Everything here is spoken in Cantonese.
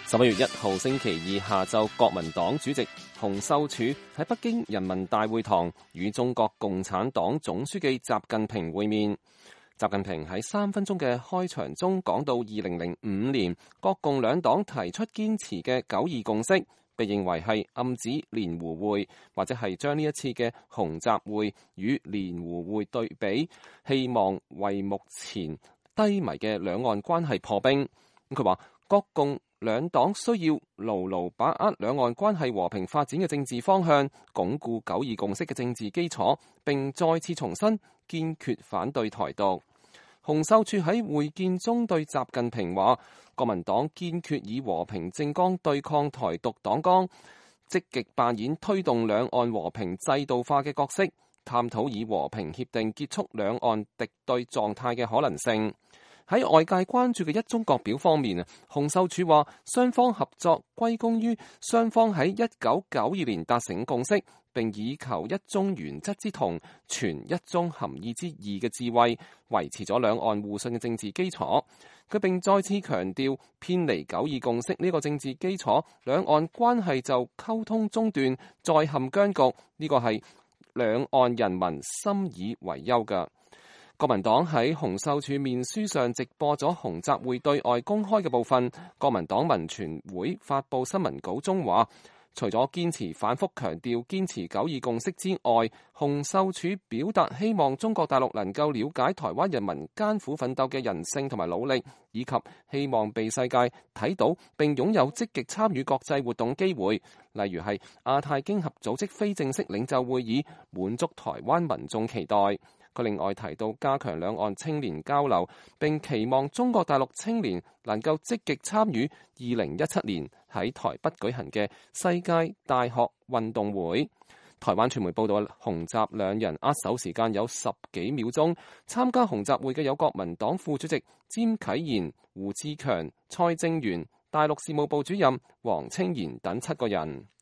11月1號星期二下晝，國民黨主席洪秀柱喺北京人民大會堂與中國共產黨總書記習近平會面。習近平喺3分鐘嘅開場中講到2005年國共兩黨提出堅持嘅9·2共識，被認為係暗指連胡會，或者係將呢一次嘅洪習會與連胡會對比，希望為目前低迷嘅兩岸關係破冰。佢話國共兩黨需要牢牢把握兩岸關係和平發展嘅政治方向，鞏固9·2共識嘅政治基礎，並再次重申堅決反對台獨。洪秀柱喺會見中對習近平話，國民黨堅決以和平政綱對抗台獨黨綱，積極扮演推動兩岸和平制度化嘅角色，探討以和平協定結束兩岸敵對狀態嘅可能性。喺外界關注嘅一中各表方面，洪秀柱話雙方合作歸功於雙方喺1992年達成共識，並以求一中原則之同，存一中含義之義嘅智慧，維持咗兩岸互信嘅政治基礎。佢並再次強調，偏離9·2共識呢個政治基礎，兩岸關係就溝通中斷，再陷僵局。呢個係兩岸人民深以為憂㗎。國民黨喺洪秀柱面書上直播咗洪習會對外公開嘅部分。國民黨文傳會發布新聞稿中話，除咗堅持反覆強調堅持9·2共識之外，洪秀柱表達希望中國大陸能夠了解台灣人民艱苦奮鬥嘅人性同埋努力，以及希望被世界睇到並擁有積極參與國際活動機會，例如係亞太經合組織非正式領袖會議，滿足台灣民眾期待。佢另外提到加強兩岸青年交流，並期望中國大陸青年能夠積極參與2017年喺台北舉行嘅世界大學運動會。台灣傳媒報道，洪習兩人握手時間有10幾秒鐘。參加洪習會嘅有國民黨副主席詹啟賢、胡志強、蔡正元、大陸事務部主任黃清賢等7個人。